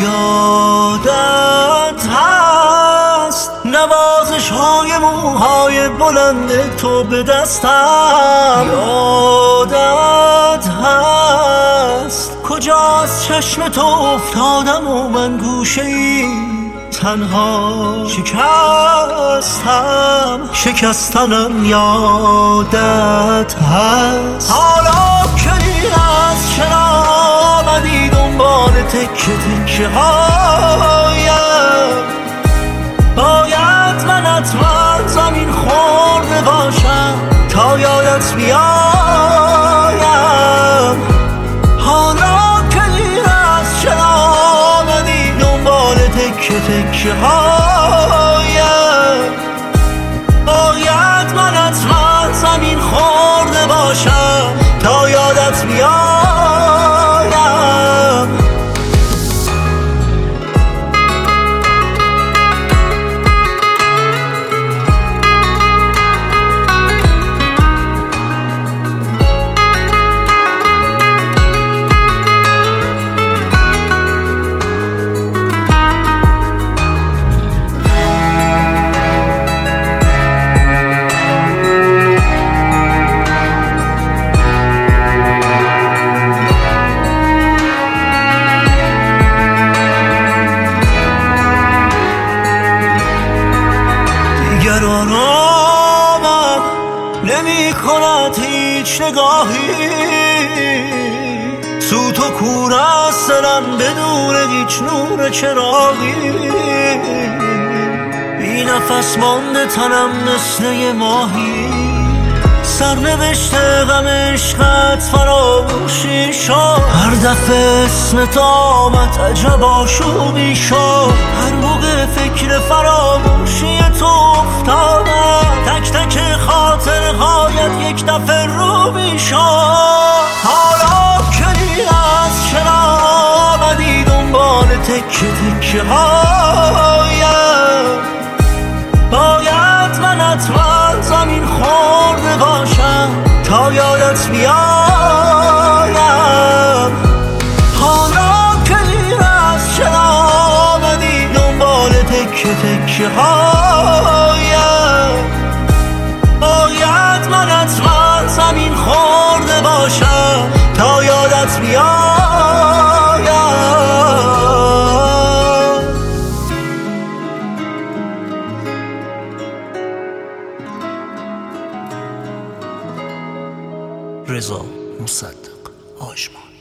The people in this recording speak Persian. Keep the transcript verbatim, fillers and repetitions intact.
یادت هست نوازش های موهای بلند تو به دستم؟ یادت هست کجاست چشم تو افتادم و من گوشه ای تنها شکستم شکستنم یادت هست؟ حالا کی از چرا آمدی دنبال تکه تکه هایم؟ باید من حتما زمین خورده باشم تا یادت بیایم. حالا کی از چرا آمدی دنبال تکه تکه هایم؟ باید من حتما زمین خورده باشم تا یادت بیایم. آرامم نمی کند هیچ نگاهی، سوت و کور است دلم بدون هیچ نور چراغی. بی نفس مانده تنم مثل یه ماهی، سرنوشت غم عشقت فراموشی شد. هر دفعه اسمت آمد عجب آشوبی شد. هر موقع فکر فراموشی تو افتادم، تک تک خاطر هایت یک دفعه رو می شد. حالا کی از چرا آمدی دنبال تکه تکه هایم؟ باید من حتما زمین خورده باشم تا یادت بیایم. حالا کی از چرا آمدی دنبال تکه تکه هایم؟ باید من حتما زمین خورده باشم تا یادت بیایم. رضا مصدق آژمان.